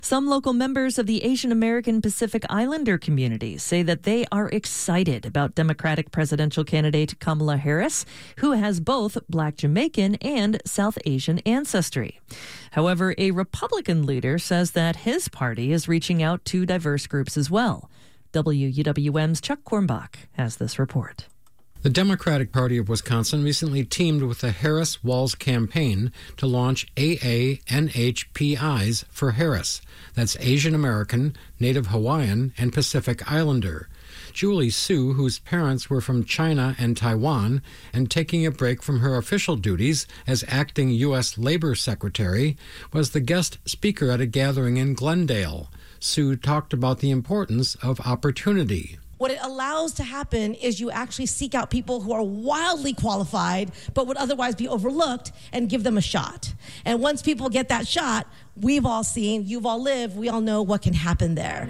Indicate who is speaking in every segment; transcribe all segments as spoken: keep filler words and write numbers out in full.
Speaker 1: Some local members of the Asian American Pacific Islander community say that they are excited about Democratic presidential candidate Kamala Harris, who has both Black Jamaican and South Asian ancestry. However, a Republican leader says that his party is reaching out to diverse groups as well. W U W M's Chuck Kornbach has this report.
Speaker 2: The Democratic Party of Wisconsin recently teamed with the Harris-Walz campaign to launch A A N H P Is for Harris. That's Asian American, Native Hawaiian, and Pacific Islander. Julie Su, whose parents were from China and Taiwan, and taking a break from her official duties as acting U S Labor Secretary, was the guest speaker at a gathering in Glendale. Su talked about the importance of opportunity.
Speaker 3: What it allows to happen is you actually seek out people who are wildly qualified but would otherwise be overlooked and give them a shot. And once people get that shot, we've all seen, you've all lived, we all know what can happen there.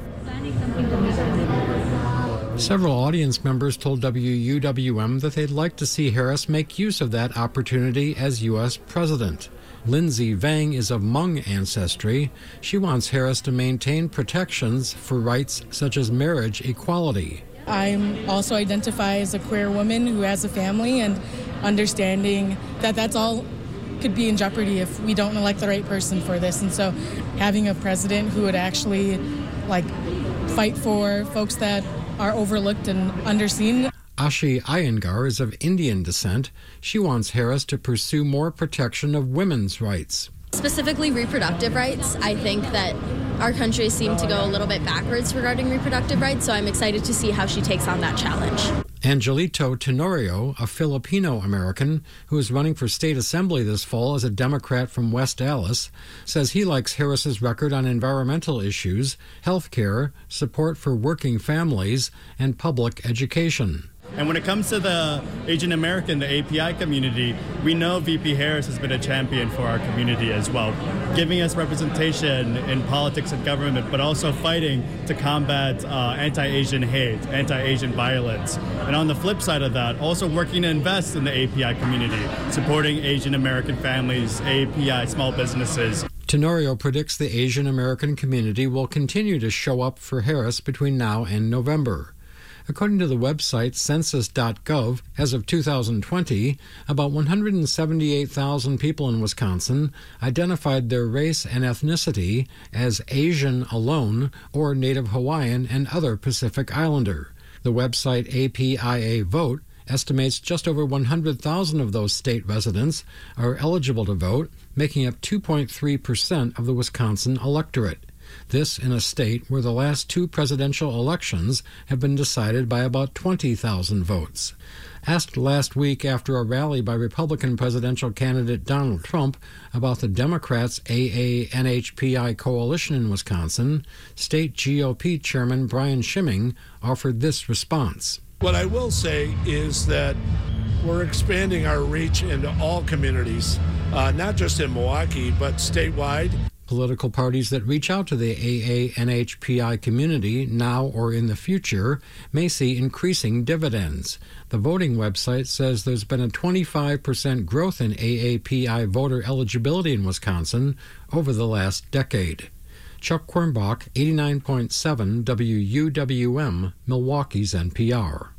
Speaker 2: Several audience members told W U W M that they'd like to see Harris make use of that opportunity as U S president. Lindsay Vang is of Hmong ancestry. She wants Harris to maintain protections for rights such as marriage equality.
Speaker 4: I also identify as a queer woman who has a family, and understanding that that's all could be in jeopardy if we don't elect the right person for this. And so having a president who would actually like fight for folks that are overlooked and underseen.
Speaker 2: Ashi Iyengar is of Indian descent. She wants Harris to pursue more protection of women's rights.
Speaker 5: Specifically reproductive rights. I think that our country seemed to go a little bit backwards regarding reproductive rights, so I'm excited to see how she takes on that challenge.
Speaker 2: Angelito Tenorio, a Filipino-American who is running for state assembly this fall as a Democrat from West Allis, says he likes Harris's record on environmental issues, health care, support for working families, and public education.
Speaker 6: And when it comes to the Asian American, the A P I community, we know V P Harris has been a champion for our community as well, giving us representation in politics and government, but also fighting to combat uh, anti-Asian hate, anti-Asian violence. And on the flip side of that, also working to invest in the A P I community, supporting Asian American families, A P I small businesses.
Speaker 2: Tenorio predicts the Asian American community will continue to show up for Harris between now and November. According to the website census dot gov, as of two thousand twenty, about one hundred seventy-eight thousand people in Wisconsin identified their race and ethnicity as Asian alone or Native Hawaiian and other Pacific Islander. The website A P I A Vote estimates just over one hundred thousand of those state residents are eligible to vote, making up two point three percent of the Wisconsin electorate. This in a state where the last two presidential elections have been decided by about twenty thousand votes. Asked last week after a rally by Republican presidential candidate Donald Trump about the Democrats' A A N H P I coalition in Wisconsin, state G O P Chairman Brian Schimming offered this response.
Speaker 7: What I will say is that we're expanding our reach into all communities, uh, not just in Milwaukee, but statewide.
Speaker 2: Political parties that reach out to the A A N H P I community now or in the future may see increasing dividends. The voting website says there's been a twenty-five percent growth in A A P I voter eligibility in Wisconsin over the last decade. Chuck Kornbach, eighty-nine point seven W U W M, Milwaukee's N P R.